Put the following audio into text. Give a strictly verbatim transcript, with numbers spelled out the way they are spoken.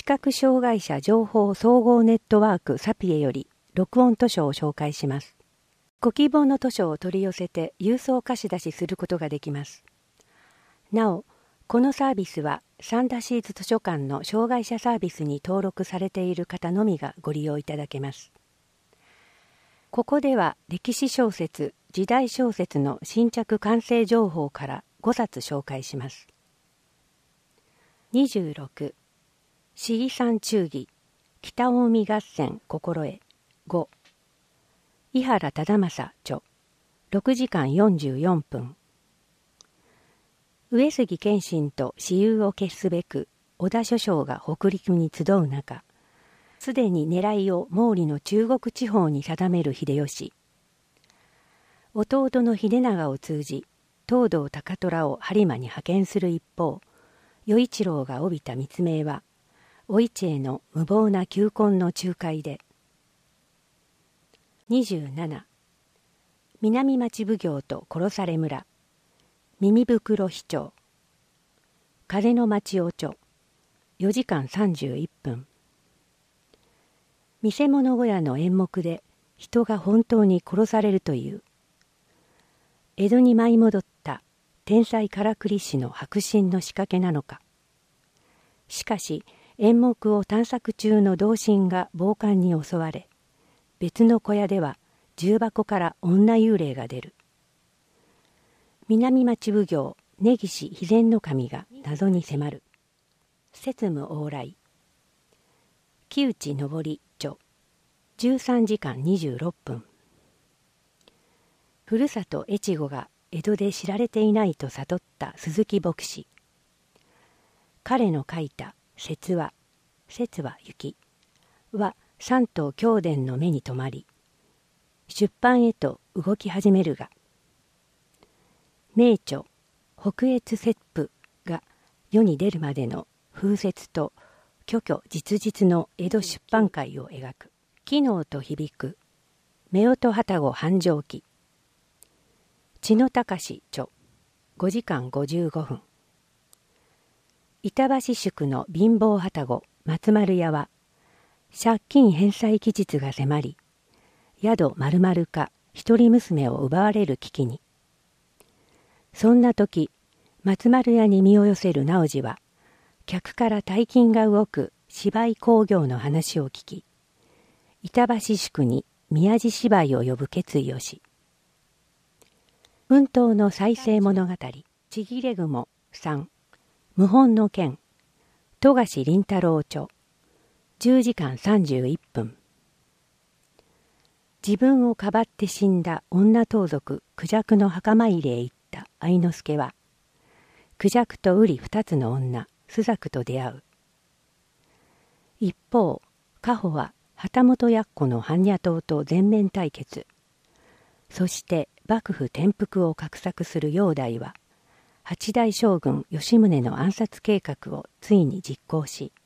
覚障害者情報総合ネットワークサピエより録音図書を紹介します。ご希望の図書を取り寄せて郵送貸し出しすることができます。なお、このサービスはサンダシーズ図書館の障害者サービスに登録されている方のみがご利用いただけます。ここでは歴史小説、時代小説の新着完成情報からごさつ紹介します。にじゅうろく、市議山忠義、北近江合戦心得ご、井原忠正著、ろくじかんよんじゅうよんぷん。上杉謙信と私有を決すべく織田諸将が北陸に集う中、すでに狙いを毛利の中国地方に定める秀吉。弟の秀長を通じ東堂高虎を播磨に派遣する一方、与一郎が帯びた密命はお市への無謀な求婚の仲介で。にじゅうなな、南町奉行と殺され村、耳袋市長、風の町おちょ、よじかんさんじゅういっぷん。見せ物小屋の演目で人が本当に殺されるという。江戸に舞い戻った天才からくり師の迫真の仕掛けなのか。しかし演目を探索中の同心が暴漢に襲われ、別の小屋では重箱から女幽霊が出る。南町奉行根岸肥前守が謎に迫る。節務往来。木内昇著、じゅうさんじかんにじゅうろっぷん。ふるさと越後が江戸で知られていないと悟った鈴木牧師。彼の書いた説話、説は雪は三島教伝の目に留まり、出版へと動き始めるが、名著北越切符が世に出るまでの風雪と虚虚実実の江戸出版界を描く。機能と響く夫婦旅籠繁盛記。千野隆著、ごじかんごじゅうごふん。板橋宿の貧乏旅籠松丸屋は借金返済期日が迫り、宿丸々か一人娘を奪われる危機に。そんな時、松丸屋に身を寄せる直次は、客から大金が動く芝居興行の話を聞き、板橋宿に宮地芝居を呼ぶ決意をし、奮闘の再生物語、ちぎれ雲さん、謀反の剣、富樫林太郎著、じゅうじかんさんじゅういっぷん。自分をかばって死んだ女盗賊孔雀の墓参りへ行った愛之助は、孔雀と瓜二つの女朱雀と出会う。一方、夏穂は旗本奴の般若党と全面対決。そして幕府転覆を画策する煬帝は、八代将軍吉宗の暗殺計画をついに実行し、